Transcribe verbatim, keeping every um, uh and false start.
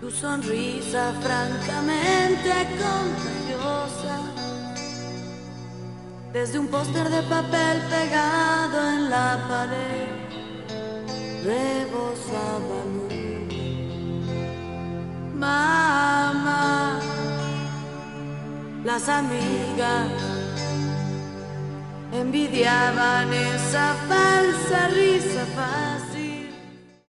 Tu sonrisa francamente contagiosa, desde un póster de papel pegado en la pared, rebosaba luz. Mamá, las amigas envidiaban esa falsa risa fácil